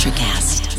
NutraCast.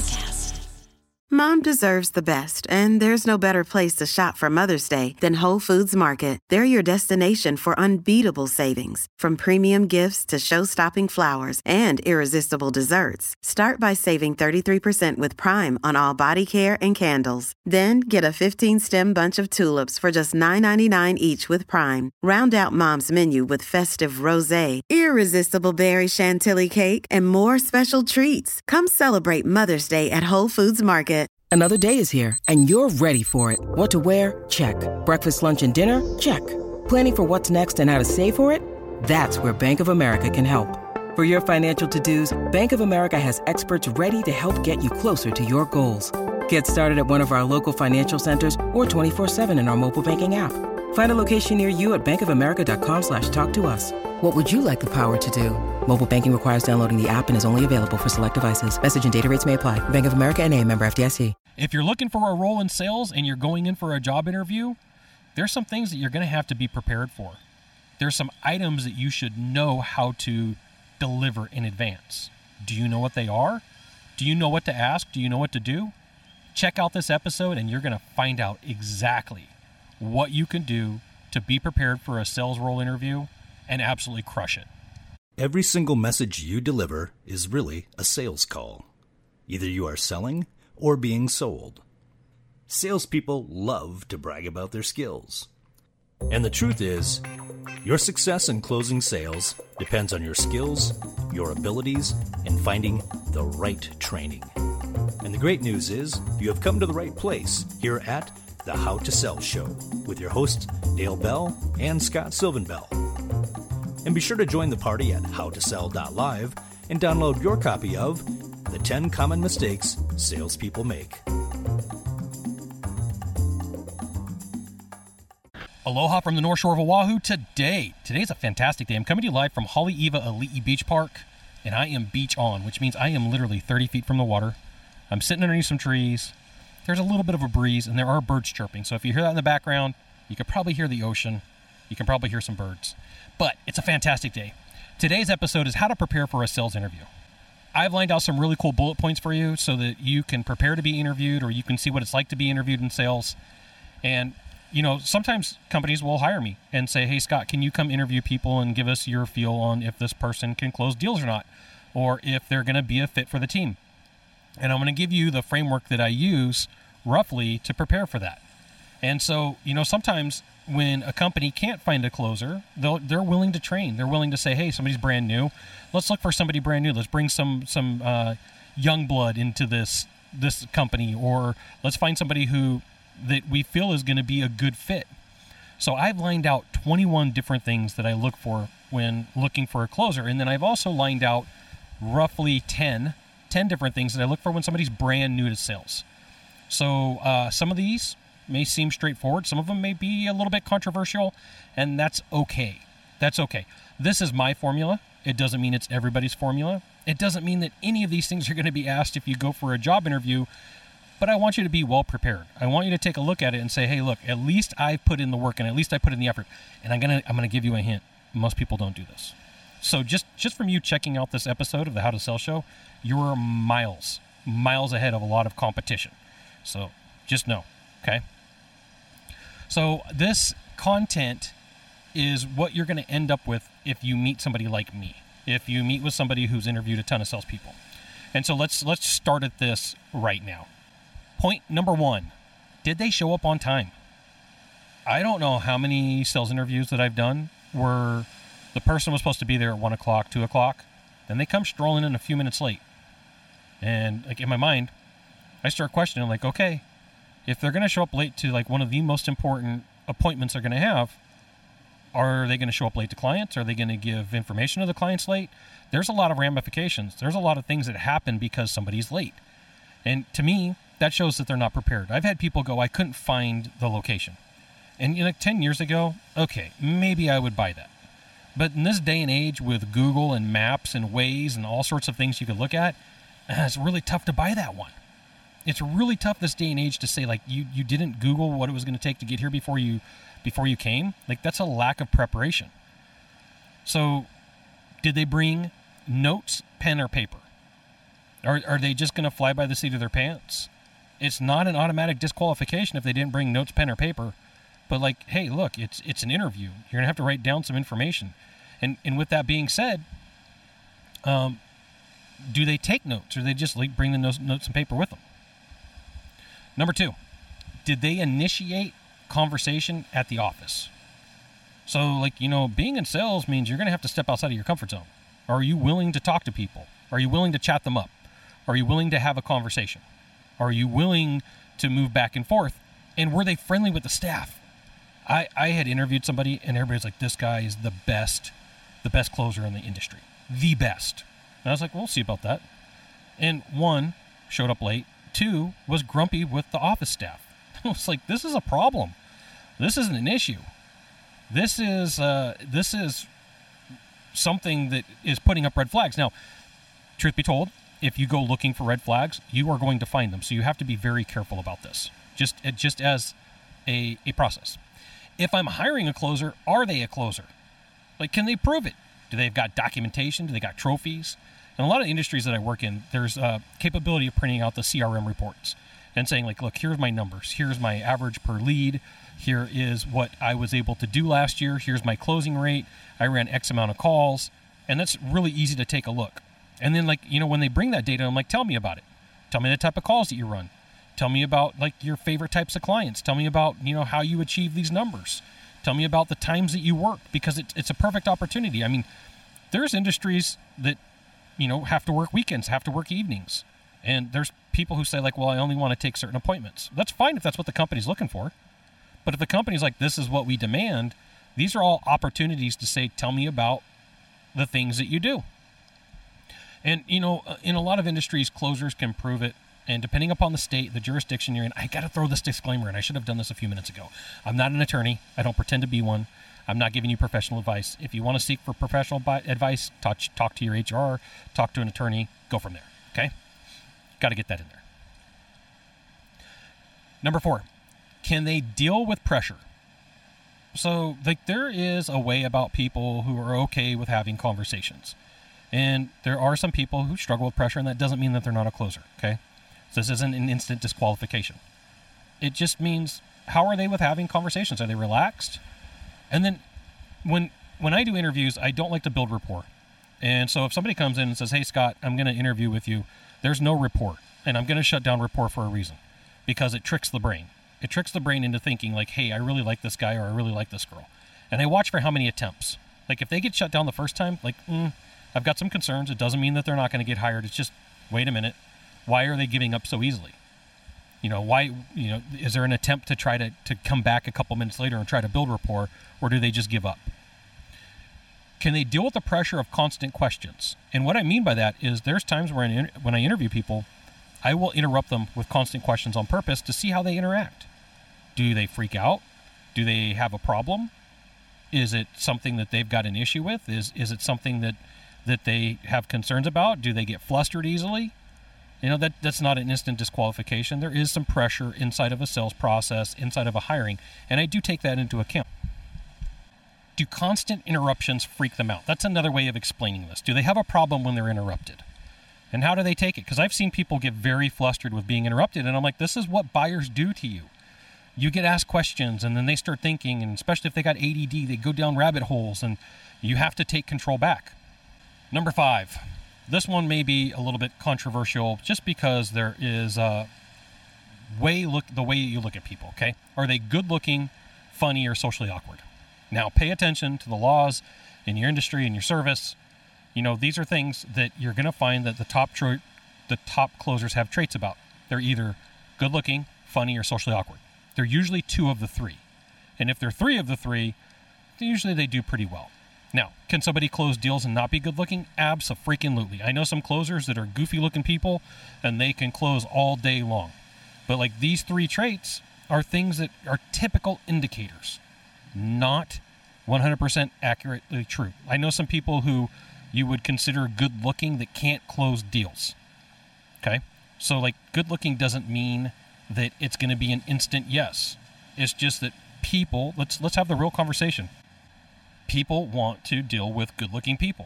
Mom deserves the best, and there's no better place to shop for Mother's Day than Whole Foods Market. They're your destination for unbeatable savings, from premium gifts to show-stopping flowers and irresistible desserts. Start by saving 33% with Prime on all body care and candles. Then get a 15-stem bunch of tulips for just $9.99 each with Prime. Round out Mom's menu with festive rosé, irresistible berry chantilly cake, and more special treats. Come celebrate Mother's Day at Whole Foods Market. Another day is here, and you're ready for it. What to wear? Check. Breakfast, lunch, and dinner? Check. Planning for what's next and how to save for it? That's where Bank of America can help. For your financial to-dos, Bank of America has experts ready to help get you closer to your goals. Get started at one of our local financial centers or 24/7 in our mobile banking app. Find a location near you at bankofamerica.com/talktous. What would you like the power to do? Mobile banking requires downloading the app and is only available for select devices. Message and data rates may apply. Bank of America N.A., member FDIC. If you're looking for a role in sales and you're going in for a job interview, there's some things that you're going to have to be prepared for. There's some items that you should know how to deliver in advance. Do you know what they are? Do you know what to ask? Do you know what to do? Check out this episode and you're going to find out exactly what you can do to be prepared for a sales role interview and absolutely crush it. Every single message you deliver is really a sales call. Either you are selling or being sold. Salespeople love to brag about their skills. And the truth is, your success in closing sales depends on your skills, your abilities, and finding the right training. And the great news is, you have come to the right place here at the How to Sell Show with your hosts Dale Bell and Scott Silvenbell. And be sure to join the party at howtosell.live and download your copy of The 10 Common Mistakes Salespeople Make. Aloha from the North Shore of Oahu. Today's a fantastic day. I'm coming to you live from Haleiwa Ali'i Beach Park, and I am beach on, which means I am literally 30 feet from the water. I'm sitting underneath some trees. There's a little bit of a breeze, and there are birds chirping. So if you hear that in the background, you could probably hear the ocean. You can probably hear some birds. But it's a fantastic day. Today's episode is how to prepare for a sales interview. I've lined out some really cool bullet points for you so that you can prepare to be interviewed, or you can see what it's like to be interviewed in sales. And, you know, sometimes companies will hire me and say, hey, Scott, can you come interview people and give us your feel on if this person can close deals or not, or if they're going to be a fit for the team. And I'm going to give you the framework that I use roughly to prepare for that. And so, you know, sometimes when a company can't find a closer, they're willing to train. They're willing to say, hey, somebody's brand new. Let's look for somebody brand new. Let's bring some young blood into this company, or let's find somebody that we feel is going to be a good fit. So I've lined out 21 different things that I look for when looking for a closer. And then I've also lined out roughly 10 different things that I look for when somebody's brand new to sales. So some of these may seem straightforward. Some of them may be a little bit controversial, and that's okay. That's okay. This is my formula. It doesn't mean it's everybody's formula. It doesn't mean that any of these things are going to be asked if you go for a job interview, but I want you to be well prepared. I want you to take a look at it and say, hey, look, at least I put in the work and at least I put in the effort. And I'm going to give you a hint. Most people don't do this. So just from you checking out this episode of the How to Sell Show, you're miles ahead of a lot of competition. So just know, okay? So this content is what you're going to end up with if you meet somebody like me, if you meet with somebody who's interviewed a ton of salespeople. And so let's start at this right now. Point number 1, did they show up on time? I don't know how many sales interviews that I've done where the person was supposed to be there at 1 o'clock, 2 o'clock, then they come strolling in a few minutes late. And like in my mind, I start questioning, like, okay, if they're going to show up late to like one of the most important appointments they're going to have, are they going to show up late to clients? Are they going to give information to the clients late? There's a lot of ramifications. There's a lot of things that happen because somebody's late. And to me, that shows that they're not prepared. I've had people go, I couldn't find the location. And 10 years ago, okay, maybe I would buy that. But in this day and age with Google and Maps and Waze and all sorts of things you could look at, it's really tough to buy that one. It's really tough this day and age to say, like, you didn't Google what it was going to take to get here before you came. Like, that's a lack of preparation. So did they bring notes, pen, or paper? Are they just going to fly by the seat of their pants? It's not an automatic disqualification if they didn't bring notes, pen, or paper. But like, hey, look, it's an interview. You're going to have to write down some information. And with that being said, do they take notes, or they just bring the notes and paper with them? Number 2, did they initiate conversation at the office? So, like, being in sales means you're going to have to step outside of your comfort zone. Are you willing to talk to people? Are you willing to chat them up? Are you willing to have a conversation? Are you willing to move back and forth? And were they friendly with the staff? I had interviewed somebody, and everybody's like, this guy is the best closer in the industry. The best. And I was like, we'll see about that. And 1, showed up late. 2, was grumpy with the office staff. I was like, this is a problem. This isn't an issue. This is something that is putting up red flags. Now, truth be told, if you go looking for red flags, you are going to find them. So you have to be very careful about this, just as a process. If I'm hiring a closer, are they a closer? Like, can they prove it? Do they have got documentation? Do they got trophies? In a lot of industries that I work in, there's a capability of printing out the CRM reports and saying, like, look, here's my numbers. Here's my average per lead. Here is what I was able to do last year. Here's my closing rate. I ran X amount of calls. And that's really easy to take a look. And then, like, when they bring that data, I'm like, tell me about it. Tell me the type of calls that you run. Tell me about, like, your favorite types of clients. Tell me about, how you achieve these numbers. Tell me about the times that you work, because it's a perfect opportunity. I mean, there's industries that, have to work weekends, have to work evenings. And there's people who say, like, well, I only want to take certain appointments. That's fine if that's what the company's looking for. But if the company's like, this is what we demand, these are all opportunities to say, tell me about the things that you do. And, in a lot of industries, closers can prove it. And depending upon the state, the jurisdiction you're in, I got to throw this disclaimer in. I should have done this a few minutes ago. I'm not an attorney. I don't pretend to be one. I'm not giving you professional advice. If you want to seek for professional advice, talk to your HR, talk to an attorney, go from there. Okay? Got to get that in there. Number 4, can they deal with pressure? So, like, there is a way about people who are okay with having conversations. And there are some people who struggle with pressure, and that doesn't mean that they're not a closer, okay? So this isn't an instant disqualification. It just means, how are they with having conversations? Are they relaxed? And then when I do interviews, I don't like to build rapport. And so if somebody comes in and says, hey, Scott, I'm going to interview with you, there's no rapport. And I'm going to shut down rapport for a reason, because it tricks the brain. It tricks the brain into thinking, like, hey, I really like this guy, or I really like this girl. And I watch for how many attempts. Like, if they get shut down the first time, like, I've got some concerns. It doesn't mean that they're not going to get hired. It's just, wait a minute. Why are they giving up so easily? Why, is there an attempt to try to come back a couple minutes later and try to build rapport, or do they just give up? Can they deal with the pressure of constant questions? And what I mean by that is, there's times when I interview people, I will interrupt them with constant questions on purpose to see how they interact. Do they freak out? Do they have a problem? Is it something that they've got an issue with? Is it something that they have concerns about? Do they get flustered easily? That's not an instant disqualification. There is some pressure inside of a sales process, inside of a hiring, and I do take that into account. Do constant interruptions freak them out? That's another way of explaining this. Do they have a problem when they're interrupted? And how do they take it? Because I've seen people get very flustered with being interrupted, and I'm like, this is what buyers do to you. You get asked questions, and then they start thinking, and especially if they got ADD, they go down rabbit holes, and you have to take control back. Number 5. This one may be a little bit controversial, just because there is the way you look at people, okay? Are they good-looking, funny, or socially awkward? Now, pay attention to the laws in your industry, in your service. These are things that you're going to find that the top closers have traits about. They're either good-looking, funny, or socially awkward. They're usually 2 of the 3. And if they're 3 of the 3, usually they do pretty well. Now, can somebody close deals and not be good-looking? Abso-freaking-lutely. I know some closers that are goofy-looking people, and they can close all day long. But, like, these 3 traits are things that are typical indicators, not 100% accurately true. I know some people who you would consider good-looking that can't close deals. Okay? So, like, good-looking doesn't mean that it's going to be an instant yes. It's just that people, let's have the real conversation. People want to deal with good-looking people.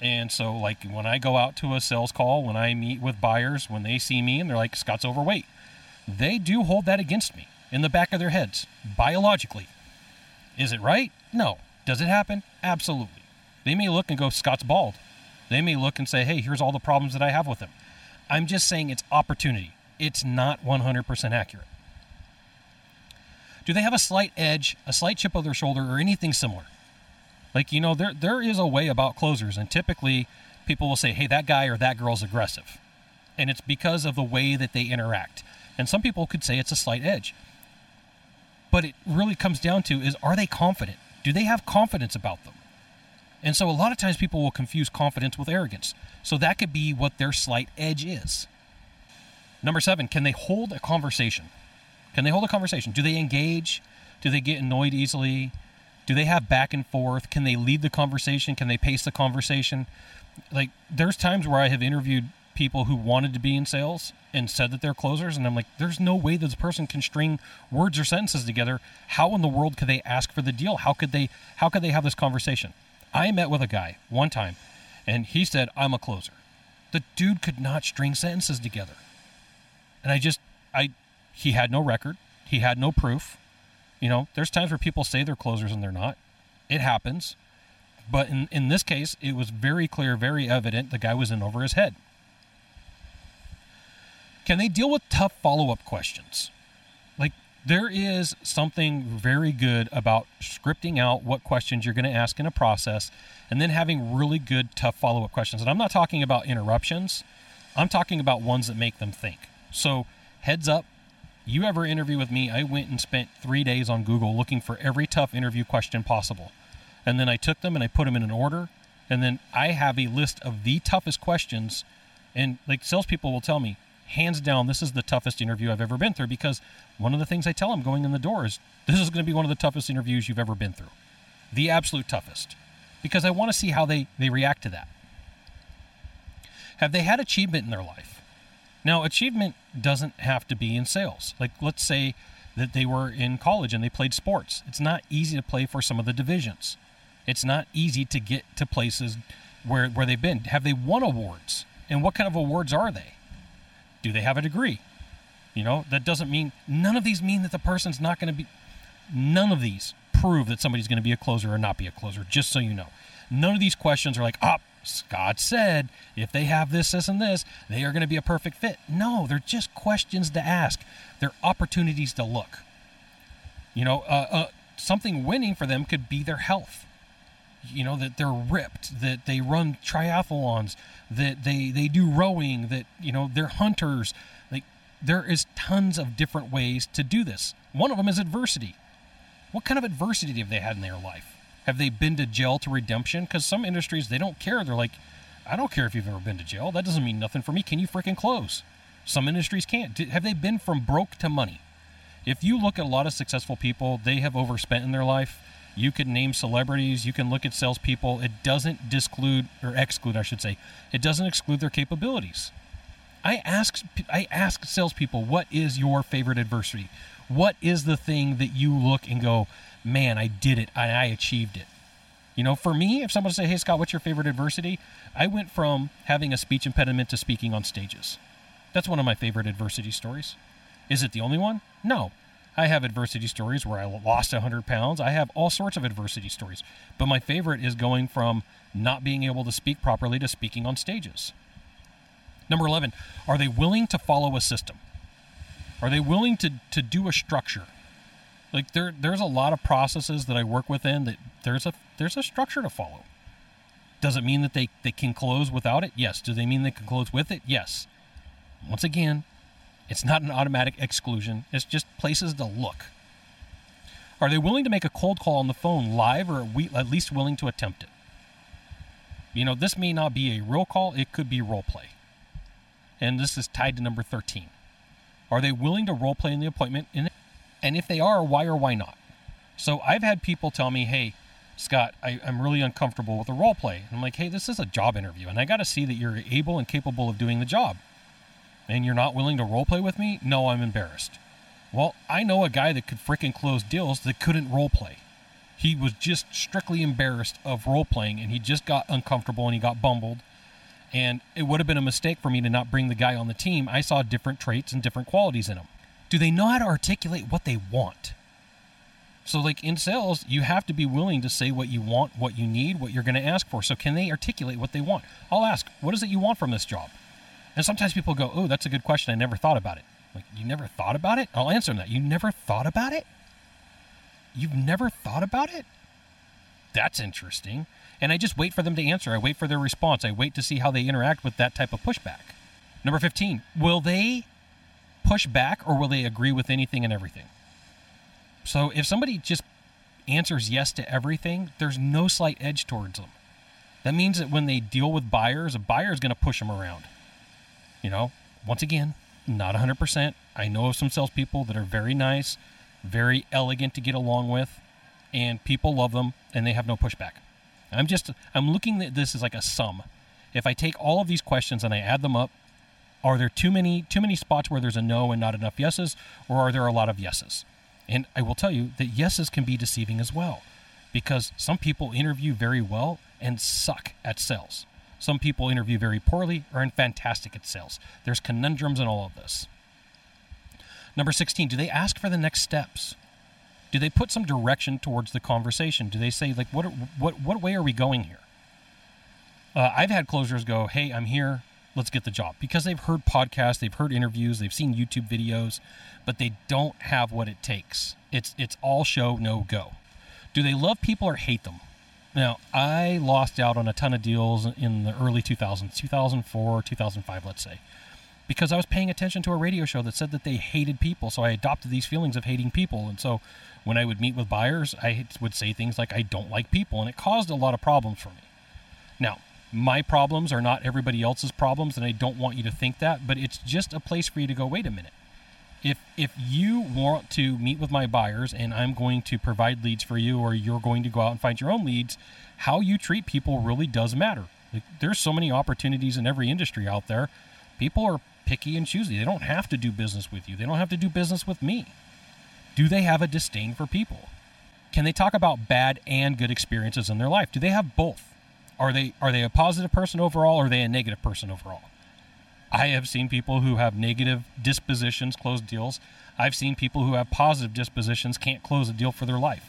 And so, like, when I go out to a sales call, when I meet with buyers, when they see me and they're like, Scott's overweight, they do hold that against me in the back of their heads, biologically. Is it right? No. Does it happen? Absolutely. They may look and go, Scott's bald. They may look and say, hey, here's all the problems that I have with him. I'm just saying it's opportunity. It's not 100% accurate. Do they have a slight edge, a slight chip on their shoulder, or anything similar? Like, you know, there is a way about closers, and typically people will say, hey, that guy or that girl's aggressive. And it's because of the way that they interact. And some people could say it's a slight edge. But it really comes down to is, are they confident? Do they have confidence about them? And so a lot of times people will confuse confidence with arrogance. So that could be what their slight edge is. Number 7, can they hold a conversation? Can they hold a conversation? Do they engage? Do they get annoyed easily? Do they have back and forth? Can they lead the conversation? Can they pace the conversation? Like, there's times where I have interviewed people who wanted to be in sales and said that they're closers, and I'm like, there's no way that this person can string words or sentences together. How in the world could they ask for the deal? How could they have this conversation? I met with a guy one time, and he said, I'm a closer. The dude could not string sentences together. And he had no record. He had no proof. You know, there's times where people say they're closers and they're not. It happens. But in this case, it was very clear, very evident the guy was in over his head. Can they deal with tough follow-up questions? Like, there is something very good about scripting out what questions you're going to ask in a process and then having really good, tough follow-up questions. And I'm not talking about interruptions. I'm talking about ones that make them think. So, heads up, you ever interview with me, I went and spent 3 days on Google looking for every tough interview question possible. And then I took them and I put them in an order. And then I have a list of the toughest questions. And like, salespeople will tell me, hands down, this is the toughest interview I've ever been through, because one of the things I tell them going in the door is, this is going to be one of the toughest interviews you've ever been through. The absolute toughest. Because I want to see how they react to that. Have they had achievement in their life? Now, achievement doesn't have to be in sales. Like, let's say that they were in college and they played sports. It's not easy to play for some of the divisions. It's not easy to get to places where they've been. Have they won awards? And what kind of awards are they? Do they have a degree? You know, that doesn't mean, none of these mean that the person's not going to be, none of these prove that somebody's going to be a closer or not be a closer, just so you know. None of these questions are like, Scott said, if they have this, this, and this, they are going to be a perfect fit. No, they're just questions to ask. They're opportunities to look. You know, something winning for them could be their health. You know, that they're ripped, that they run triathlons, that they do rowing, that, you know, they're hunters. Like, there is tons of different ways to do this. One of them is adversity. What kind of adversity have they had in their life? Have they been to jail to redemption? Because some industries, they don't care. They're like, I don't care if you've ever been to jail. That doesn't mean nothing for me. Can you freaking close? Some industries can't. Have they been from broke to money? If you look at a lot of successful people, they have overspent in their life. You could name celebrities. You can look at salespeople. It doesn't exclude, it doesn't exclude their capabilities. I ask salespeople, what is your favorite adversity? What is the thing that you look and go, man, I did it. I achieved it. You know, for me, if someone say, hey, Scott, what's your favorite adversity? I went from having a speech impediment to speaking on stages. That's one of my favorite adversity stories. Is it the only one? No. I have adversity stories where I lost 100 pounds. I have all sorts of adversity stories. But my favorite is going from not being able to speak properly to speaking on stages. Number 11, are they willing to follow a system? Are they willing to do a structure? Like, there's a lot of processes that I work within that there's a structure to follow. Does it mean that they can close without it? Yes. Do they mean they can close with it? Yes. Once again, it's not an automatic exclusion. It's just places to look. Are they willing to make a cold call on the phone live, or at least willing to attempt it? You know, this may not be a real call. It could be role play. And this is tied to number 13. Are they willing to role play in the appointment? And if they are, why or why not? So I've had people tell me, hey, Scott, I'm really uncomfortable with the role play. And I'm like, hey, this is a job interview, and I got to see that you're able and capable of doing the job. And you're not willing to role play with me? No, I'm embarrassed. Well, I know a guy that could freaking close deals that couldn't role play. He was just strictly embarrassed of role-playing, and he just got uncomfortable and he got bumbled. And it would have been a mistake for me to not bring the guy on the team. I saw different traits and different qualities in him. Do they know how to articulate what they want? So like in sales, you have to be willing to say what you want, what you need, what you're going to ask for. So can they articulate what they want? I'll ask, what is it you want from this job? And sometimes people go, oh, that's a good question. I never thought about it. Like, you never thought about it? I'll answer them that. You never thought about it? You've never thought about it? That's interesting. And I just wait for them to answer. I wait for their response. I wait to see how they interact with that type of pushback. Number 15, will they push back or will they agree with anything and everything? So if somebody just answers yes to everything, there's no slight edge towards them. That means that when they deal with buyers, a buyer is going to push them around. You know, once again, not 100%. I know of some salespeople that are very nice, very elegant to get along with, and people love them, and they have no pushback. I'm looking at this as like a sum. If I take all of these questions and I add them up, are there too many spots where there's a no and not enough yeses, or are there a lot of yeses? And I will tell you that yeses can be deceiving as well, because some people interview very well and suck at sales. Some people interview very poorly or are fantastic at sales. There's conundrums in all of this. Number 16, do they ask for the next steps? Do they put some direction towards the conversation? Do they say, like, what way are we going here? I've had closers go, hey, I'm here, let's get the job. Because they've heard podcasts, they've heard interviews, they've seen YouTube videos, but they don't have what it takes. It's all show, no go. Do they love people or hate them? Now, I lost out on a ton of deals in the early 2000s, 2004, 2005, let's say, because I was paying attention to a radio show that said that they hated people. So I adopted these feelings of hating people. And so when I would meet with buyers, I would say things like, I don't like people. And it caused a lot of problems for me. Now, my problems are not everybody else's problems, and I don't want you to think that, but it's just a place for you to go, wait a minute. If you want to meet with my buyers and I'm going to provide leads for you, or you're going to go out and find your own leads, how you treat people really does matter. Like, there's so many opportunities in every industry out there. People are picky and choosy. They don't have to do business with you. They don't have to do business with me. Do they have a disdain for people? Can they talk about bad and good experiences in their life? Do they have both? Are they a positive person overall, or are they a negative person overall? I have seen people who have negative dispositions close deals. I've seen people who have positive dispositions can't close a deal for their life.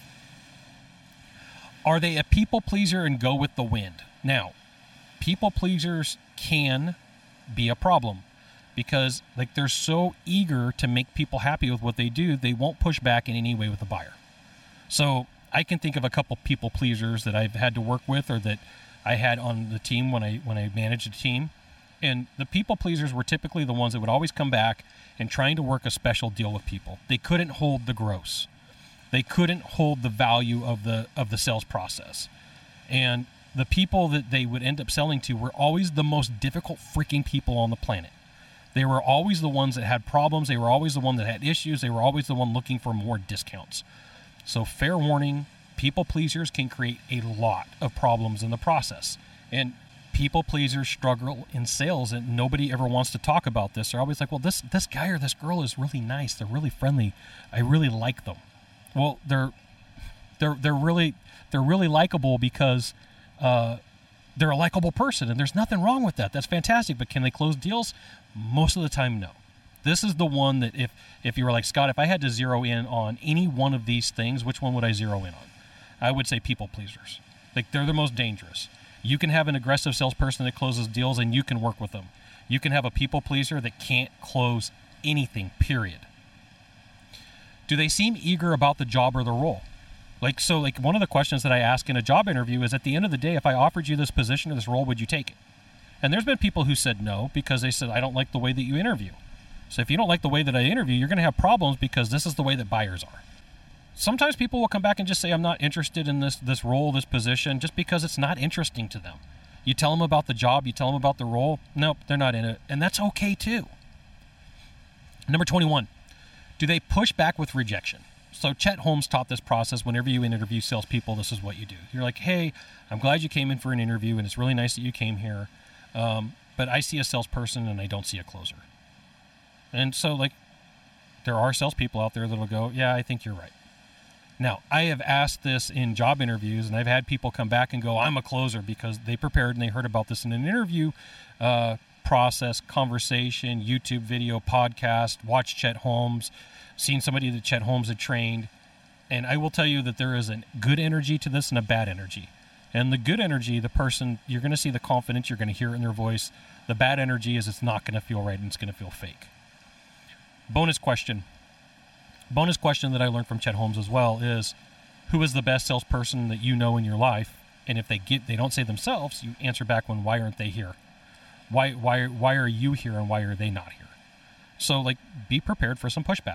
Are they a people pleaser and go with the wind? Now, people pleasers can be a problem because, like, they're so eager to make people happy with what they do, they won't push back in any way with the buyer. So I can think of a couple people pleasers that I've had to work with, or that I had on the team when I managed a team. And the people pleasers were typically the ones that would always come back and trying to work a special deal with people. They couldn't hold the gross. They couldn't hold the value of the sales process. And the people that they would end up selling to were always the most difficult freaking people on the planet. They were always the ones that had problems. They were always the one that had issues. They were always the one looking for more discounts. So fair warning, people pleasers can create a lot of problems in the process. And people pleasers struggle in sales, and nobody ever wants to talk about this. They're always like, well, this guy or this girl is really nice. They're really friendly. I really like them. Well, they're really likable because they're a likable person, and there's nothing wrong with that. That's fantastic. But can they close deals? Most of the time, no. This is the one that if you were like, Scott, if I had to zero in on any one of these things, which one would I zero in on? I would say people pleasers. Like, they're the most dangerous. You can have an aggressive salesperson that closes deals and you can work with them. You can have a people pleaser that can't close anything, period. Do they seem eager about the job or the role? Like one of the questions that I ask in a job interview is, at the end of the day, if I offered you this position or this role, would you take it? And there's been people who said no because they said, I don't like the way that you interview. So if you don't like the way that I interview, you're going to have problems because this is the way that buyers are. Sometimes people will come back and just say, I'm not interested in this role, this position, just because it's not interesting to them. You tell them about the job, you tell them about the role. Nope, they're not in it. And that's okay too. Number 21, do they push back with rejection? So Chet Holmes taught this process. Whenever you interview salespeople, this is what you do. You're like, hey, I'm glad you came in for an interview, and it's really nice that you came here. But I see a salesperson and I don't see a closer. And so, like, there are salespeople out there that'll go, yeah, I think you're right. Now, I have asked this in job interviews, and I've had people come back and go, I'm a closer, because they prepared and they heard about this in an interview process, conversation, YouTube video, podcast, watched Chet Holmes, seen somebody that Chet Holmes had trained. And I will tell you that there is a good energy to this and a bad energy. And the good energy, the person, you're going to see the confidence, you're going to hear it in their voice. The bad energy is it's not going to feel right and it's going to feel fake. Bonus question that I learned from Chet Holmes as well is, who is the best salesperson that you know in your life? And if they don't say themselves, you answer back when, why aren't they here? Why are you here and why are they not here? So, like, be prepared for some pushback.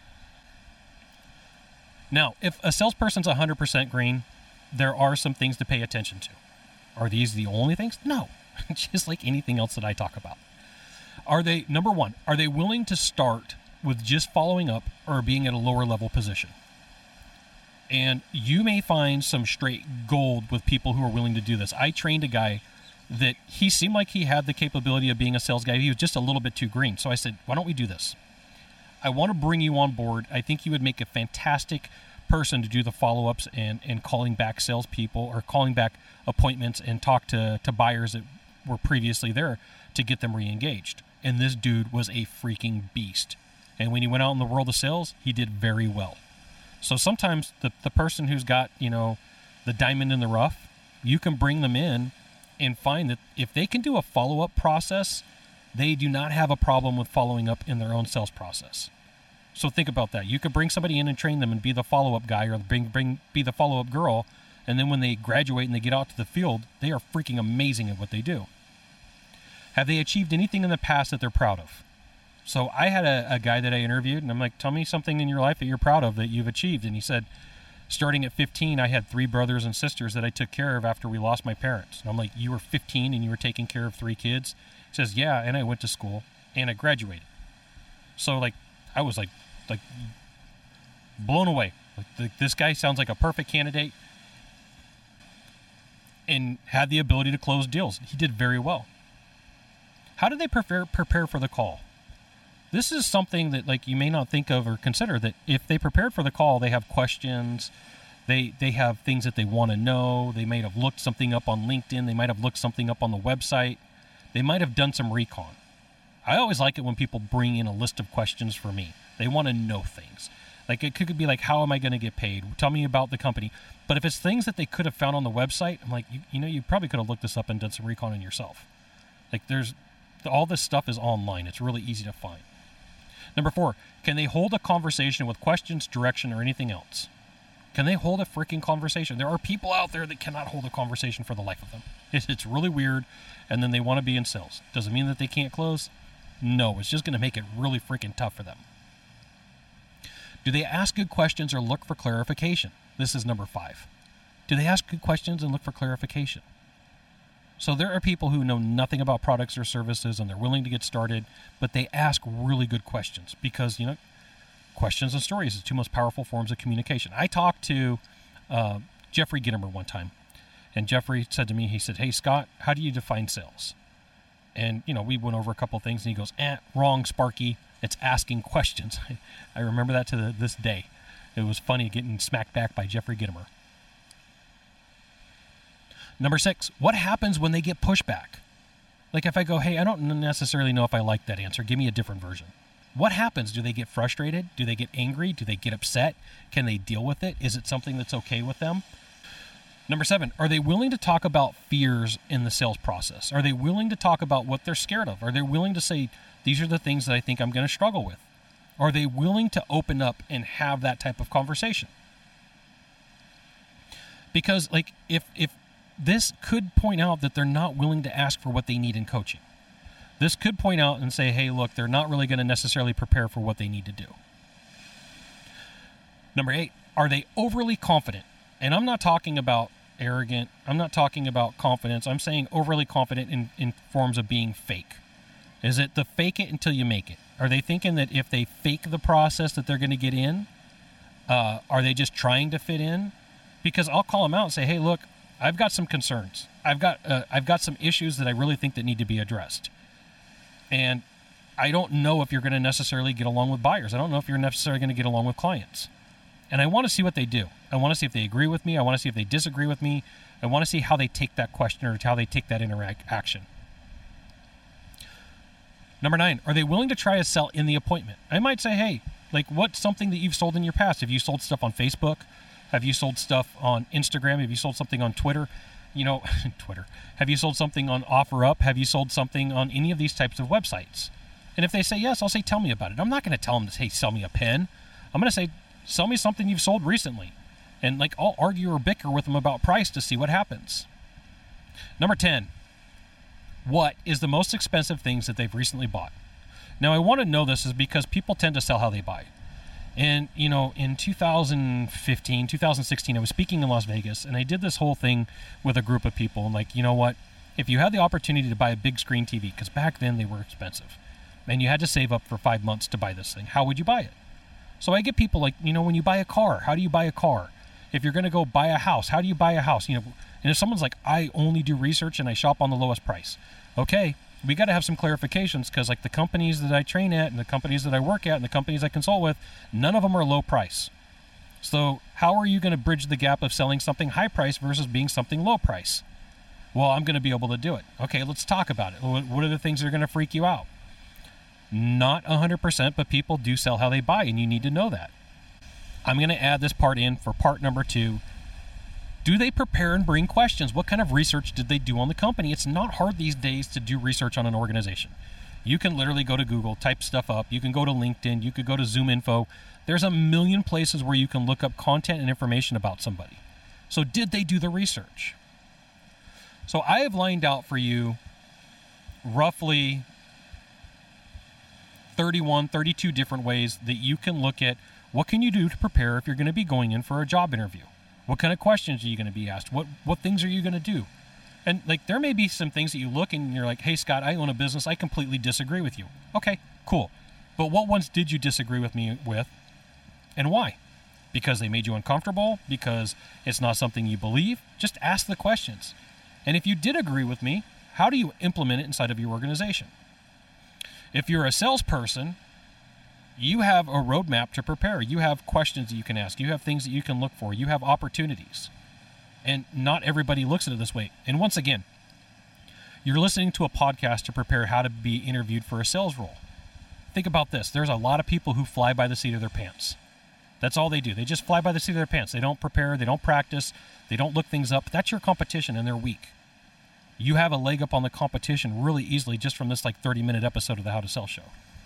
Now, if a salesperson's 100% green, there are some things to pay attention to. Are these the only things? No. Just like anything else that I talk about. Number one, are they willing to start with just following up or being at a lower level position? And you may find some straight gold with people who are willing to do this. I trained a guy that he seemed like he had the capability of being a sales guy. He was just a little bit too green. So I said, why don't we do this? I want to bring you on board. I think you would make a fantastic person to do the follow-ups and calling back salespeople or calling back appointments and talk to buyers that were previously there to get them re-engaged. And this dude was a freaking beast. And when he went out in the world of sales, he did very well. So sometimes the person who's got, the diamond in the rough, you can bring them in and find that if they can do a follow-up process, they do not have a problem with following up in their own sales process. So think about that. You could bring somebody in and train them and be the follow-up guy or be the follow-up girl, and then when they graduate and they get out to the field, they are freaking amazing at what they do. Have they achieved anything in the past that they're proud of? So I had a guy that I interviewed, and I'm like, tell me something in your life that you're proud of that you've achieved. And he said, starting at 15, I had 3 brothers and sisters that I took care of after we lost my parents. And I'm like, you were 15 and you were taking care of 3 kids? He says, yeah, and I went to school and I graduated. So I was like blown away. This guy sounds like a perfect candidate and had the ability to close deals. He did very well. How do they prepare for the call? This is something that you may not think of or consider, that if they prepared for the call, they have questions, they have things that they want to know. They might have looked something up on LinkedIn. They might have looked something up on the website. They might have done some recon. I always like it when people bring in a list of questions for me. They want to know things. It could be like, how am I going to get paid? Tell me about the company. But if it's things that they could have found on the website, I'm like, you probably could have looked this up and done some recon on yourself. All this stuff is online. It's really easy to find. Number 4, can they hold a conversation with questions, direction, or anything else? Can they hold a freaking conversation? There are people out there that cannot hold a conversation for the life of them. It's really weird, and then they want to be in sales. Does it mean that they can't close? No, it's just going to make it really freaking tough for them. Do they ask good questions or look for clarification? This is number 5. Do they ask good questions and look for clarification? So there are people who know nothing about products or services and they're willing to get started, but they ask really good questions because, questions and stories are the 2 most powerful forms of communication. I talked to Jeffrey Gitomer one time, and Jeffrey said to me, he said, hey, Scott, how do you define sales? And, we went over a couple things, and he goes, wrong, Sparky. It's asking questions. I remember that to this day. It was funny getting smacked back by Jeffrey Gitomer. Number 6, what happens when they get pushback? If I go, hey, I don't necessarily know if I like that answer. Give me a different version. What happens? Do they get frustrated? Do they get angry? Do they get upset? Can they deal with it? Is it something that's okay with them? Number 7, are they willing to talk about fears in the sales process? Are they willing to talk about what they're scared of? Are they willing to say, these are the things that I think I'm going to struggle with? Are they willing to open up and have that type of conversation? Because if this could point out that they're not willing to ask for what they need in coaching. This could point out and say, hey, look, they're not really going to necessarily prepare for what they need to do. Number 8, are they overly confident? And I'm not talking about arrogant. I'm not talking about confidence. I'm saying overly confident in forms of being fake. Is it the fake it until you make it? Are they thinking that if they fake the process that they're going to get in? Are they just trying to fit in? Because I'll call them out and say, hey, look, I've got some concerns. I've got some issues that I really think that need to be addressed. And I don't know if you're going to necessarily get along with buyers. I don't know if you're necessarily going to get along with clients. And I want to see what they do. I want to see if they agree with me. I want to see if they disagree with me. I want to see how they take that question or how they take that interaction. Number 9, are they willing to try a sell in the appointment? I might say, hey, like, what's something that you've sold in your past? Have you sold stuff on Facebook? Have you sold stuff on Instagram? Have you sold something on Twitter? Twitter. Have you sold something on OfferUp? Have you sold something on any of these types of websites? And if they say yes, I'll say, tell me about it. I'm not going to tell them to, hey, sell me a pen. I'm going to say, sell me something you've sold recently. And I'll argue or bicker with them about price to see what happens. Number 10, what is the most expensive things that they've recently bought? Now, I want to know this is because people tend to sell how they buy. And, in 2015, 2016, I was speaking in Las Vegas, and I did this whole thing with a group of people. And you know what? If you had the opportunity to buy a big screen TV, because back then they were expensive, and you had to save up for 5 months to buy this thing, how would you buy it? So I get people when you buy a car, how do you buy a car? If you're going to go buy a house, how do you buy a house? And if someone's like, I only do research and I shop on the lowest price. Okay, we got to have some clarifications because the companies that I train at and the companies that I work at and the companies I consult with, none of them are low price. So how are you going to bridge the gap of selling something high price versus being something low price? Well, I'm going to be able to do it. Okay, let's talk about it. What are the things that are going to freak you out? Not 100%, but people do sell how they buy, and you need to know that. I'm going to add this part in for part number 2. Do they prepare and bring questions? What kind of research did they do on the company? It's not hard these days to do research on an organization. You can literally go to Google, type stuff up. You can go to LinkedIn. You could go to ZoomInfo. There's a million places where you can look up content and information about somebody. So did they do the research? So I have lined out for you roughly 32 different ways that you can look at what can you do to prepare if you're going to be going in for a job interview. What kind of questions are you going to be asked? What things are you going to do? And there may be some things that you look and you're like, hey, Scott, I own a business. I completely disagree with you. Okay, cool. But what ones did you disagree with me with and why? Because they made you uncomfortable? Because it's not something you believe? Just ask the questions. And if you did agree with me, how do you implement it inside of your organization? If you're a salesperson, you have a roadmap to prepare. You have questions that you can ask. You have things that you can look for. You have opportunities. And not everybody looks at it this way. And once again, you're listening to a podcast to prepare how to be interviewed for a sales role. Think about this. There's a lot of people who fly by the seat of their pants. That's all they do. They just fly by the seat of their pants. They don't prepare. They don't practice. They don't look things up. That's your competition, and they're weak. You have a leg up on the competition really easily just from this 30-minute episode of the How to Sell Show.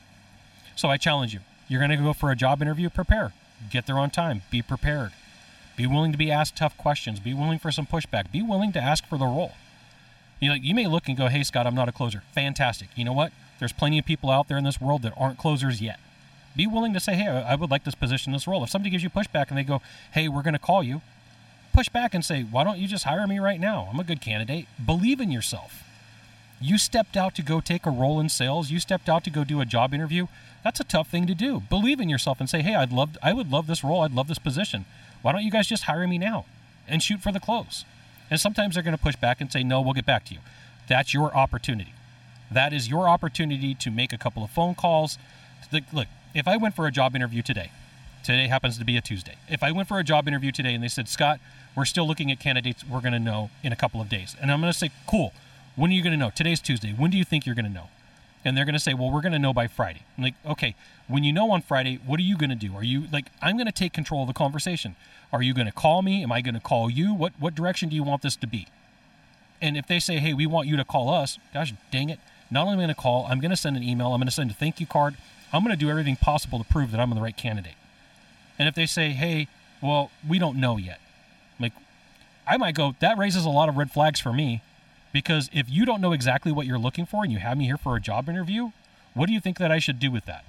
So I challenge you. You're going to go for a job interview, prepare. Get there on time. Be prepared. Be willing to be asked tough questions. Be willing for some pushback. Be willing to ask for the role. You may look and go, hey, Scott, I'm not a closer. Fantastic. You know what? There's plenty of people out there in this world that aren't closers yet. Be willing to say, hey, I would like this position, this role. If somebody gives you pushback and they go, hey, we're going to call you, push back and say, why don't you just hire me right now? I'm a good candidate. Believe in yourself. You stepped out to go take a role in sales. You stepped out to go do a job interview. That's a tough thing to do. Believe in yourself and say, hey, I would love this role. I'd love this position. Why don't you guys just hire me now and shoot for the close? And sometimes they're going to push back and say, no, we'll get back to you. That's your opportunity. That is your opportunity to make a couple of phone calls. Look, if I went for a job interview today happens to be a Tuesday. If I went for a job interview today and they said, Scott, we're still looking at candidates, we're going to know in a couple of days. And I'm going to say, cool. When are you going to know? Today's Tuesday. When do you think you're going to know? And they're going to say, well, we're going to know by Friday. I'm like, okay, when you know on Friday, what are you going to do? Are you I'm going to take control of the conversation. Are you going to call me? Am I going to call you? What direction do you want this to be? And if they say, hey, we want you to call us, gosh, dang it. Not only am I going to call, I'm going to send an email. I'm going to send a thank you card. I'm going to do everything possible to prove that I'm the right candidate. And if they say, hey, well, we don't know yet. I might go, that raises a lot of red flags for me. Because if you don't know exactly what you're looking for and you have me here for a job interview, what do you think that I should do with that?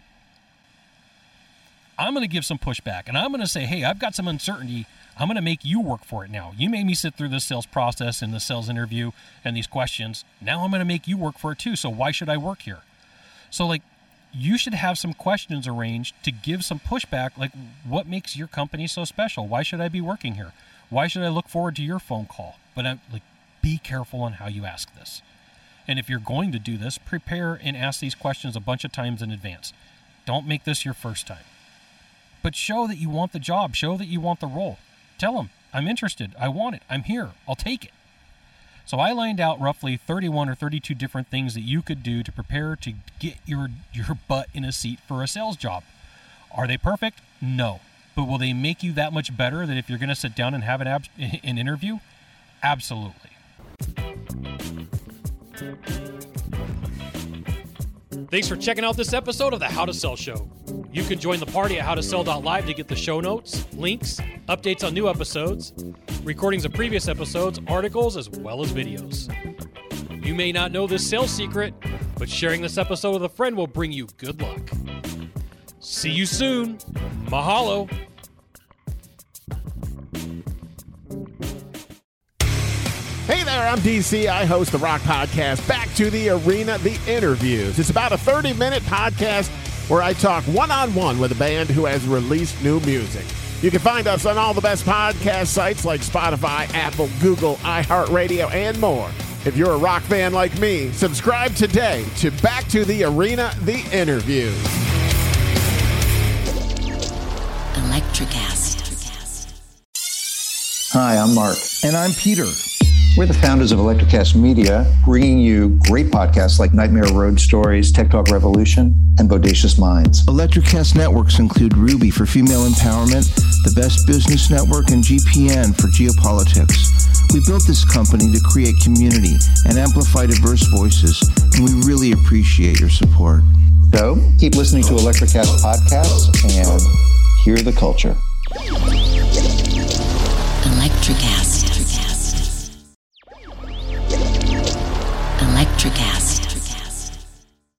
I'm going to give some pushback and I'm going to say, hey, I've got some uncertainty. I'm going to make you work for it now. You made me sit through this sales process and the sales interview and these questions. Now I'm going to make you work for it too. So why should I work here? So you should have some questions arranged to give some pushback. What makes your company so special? Why should I be working here? Why should I look forward to your phone call? But be careful on how you ask this. And if you're going to do this, prepare and ask these questions a bunch of times in advance. Don't make this your first time. But show that you want the job. Show that you want the role. Tell them, I'm interested. I want it. I'm here. I'll take it. So I lined out roughly 31 or 32 different things that you could do to prepare to get your butt in a seat for a sales job. Are they perfect? No. But will they make you that much better that if you're going to sit down and have an interview? Absolutely. Thanks for checking out this episode of the How to Sell Show. You can join the party at howtosell.live to get the show notes, links, updates on new episodes, recordings of previous episodes, articles, as well as videos. You may not know this sales secret, but sharing this episode with a friend will bring you good luck. See you soon. Mahalo. Hey there, I'm DC. I host the rock podcast, Back to the Arena, The Interviews. It's about a 30-minute podcast where I talk one-on-one with a band who has released new music. You can find us on all the best podcast sites like Spotify, Apple, Google, iHeartRadio, and more. If you're a rock fan like me, subscribe today to Back to the Arena, The Interviews. Electricast. Hi, I'm Mark. And I'm Peter. We're the founders of Electricast Media, bringing you great podcasts like Nightmare Road Stories, Tech Talk Revolution, and Bodacious Minds. Electricast networks include Ruby for female empowerment, the Best Business Network, and GPN for geopolitics. We built this company to create community and amplify diverse voices, and we really appreciate your support. So, keep listening to Electricast podcasts and hear the culture. Electricast.